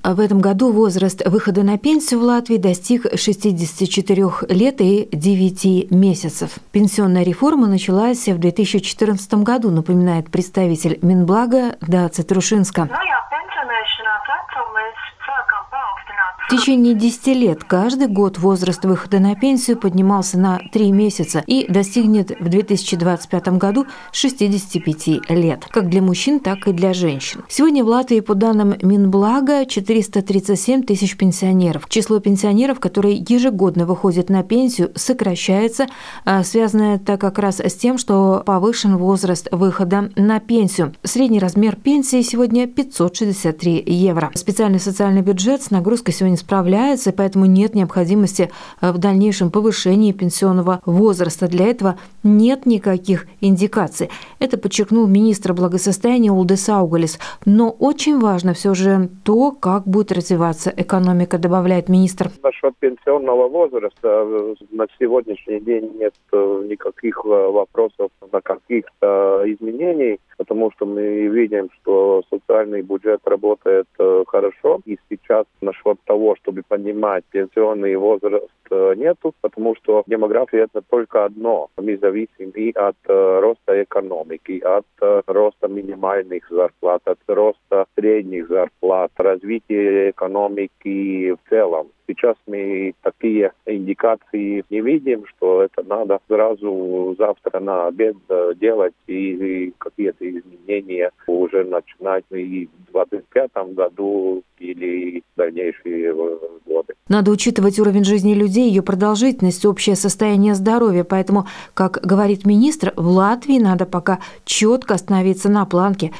В этом году возраст выхода на пенсию в Латвии достиг 64 лет и 9 месяцев. Пенсионная реформа началась в 2014 году, напоминает представитель Минблага Даци Трушинска. В течение 10 лет каждый год возраст выхода на пенсию поднимался на 3 месяца и достигнет в 2025 году 65 лет, как для мужчин, так и для женщин. Сегодня в Латвии, по данным Минблага, 437 тысяч пенсионеров. Число пенсионеров, которые ежегодно выходят на пенсию, сокращается. Связано это как раз с тем, что повышен возраст выхода на пенсию. Средний размер пенсии сегодня 563 евро. Специальный социальный бюджет с нагрузкой сегодня справляется, поэтому нет необходимости в дальнейшем повышении пенсионного возраста. Для этого нет никаких индикаций. Это подчеркнул министр благосостояния Улдис Аугалис. Но очень важно все же то, как будет развиваться экономика, добавляет министр. Насчет пенсионного возраста на сегодняшний день нет никаких вопросов на каких-то изменений, потому что мы видим, что социальный бюджет работает хорошо. И сейчас насчет того, чтобы поднимать пенсионный возраст, нету, потому что демография – это только одно. Мы зависим и от роста экономики, от роста минимальных зарплат, от роста средних зарплат, развития экономики в целом. Сейчас мы такие индикации не видим, что это надо сразу завтра на обед делать и какие-то изменения уже начинать и в 2025 году или в дальнейшие годы. Надо учитывать уровень жизни людей, ее продолжительность, общее состояние здоровья. Поэтому, как говорит министр, в Латвии надо пока четко остановиться на планке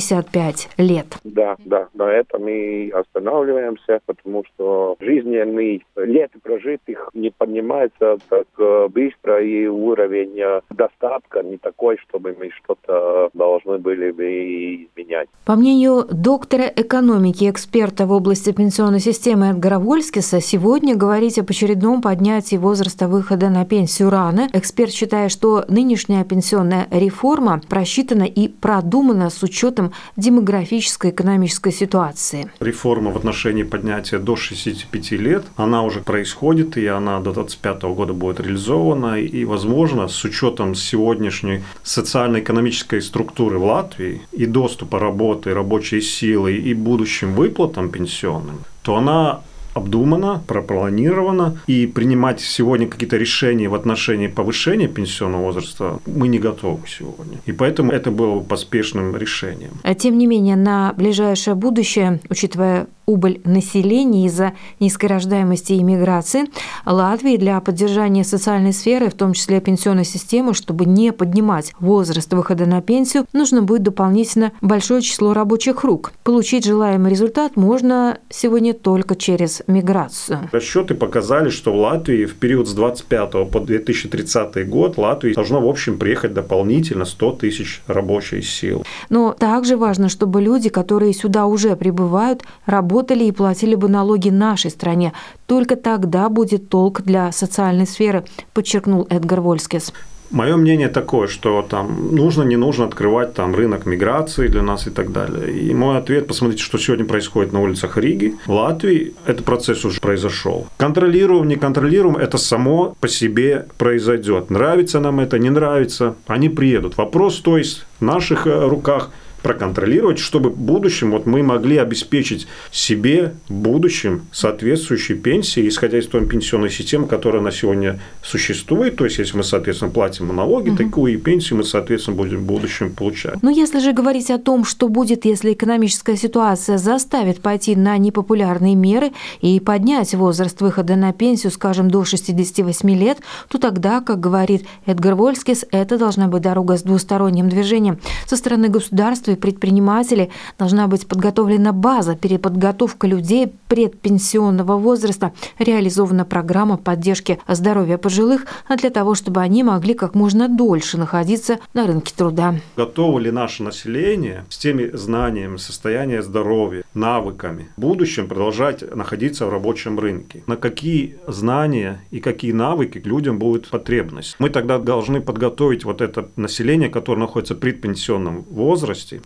65 лет. Да, на этом мы останавливаемся, потому что жизненный лет прожитых не поднимается так быстро, и уровень достатка не такой, чтобы мы что-то должны были бы изменять. По мнению доктора экономики, эксперта в области пенсионной системы Эдгара Вольскиса, сегодня говорить об очередном поднятии возраста выхода на пенсию рано. Эксперт считает, что нынешняя пенсионная реформа просчитана и продумана с учетом демографической и экономической ситуации. Реформа в отношении поднятия до 65 лет, она уже происходит, и она до 2025 года будет реализована. И, возможно, с учетом сегодняшней социально-экономической структуры в Латвии и доступа работы, рабочей силы и будущим выплатам пенсионным, то она обдумано, пропланировано, и принимать сегодня какие-то решения в отношении повышения пенсионного возраста мы не готовы сегодня. И поэтому это было поспешным решением. Тем не менее, на ближайшее будущее, учитывая убыль населения из-за низкой рождаемости и миграции, Латвии для поддержания социальной сферы, в том числе пенсионной системы, чтобы не поднимать возраст выхода на пенсию, нужно будет дополнительно большое число рабочих рук. Получить желаемый результат можно сегодня только через миграцию. Расчеты показали, что в Латвии в период с 2025 по 2030 год Латвии должно в общем приехать дополнительно 100 тысяч рабочей силы. Но также важно, чтобы люди, которые сюда уже прибывают, работали и платили бы налоги нашей стране. Только тогда будет толк для социальной сферы, подчеркнул Эдгар Вольскис. Мое мнение такое, что там нужно, не нужно открывать там рынок миграции для нас и так далее. И мой ответ: посмотрите, что сегодня происходит на улицах Риги. В Латвии этот процесс уже произошел. Контролируем, не контролируем, это само по себе произойдет. Нравится нам это, не нравится, они приедут. Вопрос, то есть, в наших руках проконтролировать, чтобы в будущем мы могли обеспечить себе в будущем соответствующие пенсии, исходя из той пенсионной системы, которая на сегодня существует. То есть, если мы, соответственно, платим налоги, такую и пенсию мы, соответственно, будем в будущем получать. Но если же говорить о том, что будет, если экономическая ситуация заставит пойти на непопулярные меры и поднять возраст выхода на пенсию, скажем, до 68 лет, то тогда, как говорит Эдгар Вольскис, это должна быть дорога с двусторонним движением. Со стороны государства и предпринимателей должна быть подготовлена база, переподготовка людей предпенсионного возраста, реализована программа поддержки здоровья пожилых, для того, чтобы они могли как можно дольше находиться на рынке труда. Готово ли наше население с теми знаниями, состоянием здоровья, навыками в будущем продолжать находиться в рабочем рынке? На какие знания и какие навыки людям будет потребность? Мы тогда должны подготовить это население, которое находится в предпенсионном возрасте,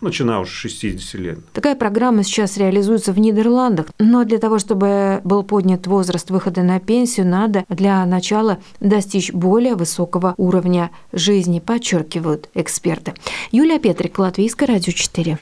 начиная уже с 60 лет. Такая программа сейчас реализуется в Нидерландах, но для того, чтобы был поднят возраст выхода на пенсию, надо для начала достичь более высокого уровня жизни, подчеркивают эксперты. Юлия Петрик, Латвийское радио 4.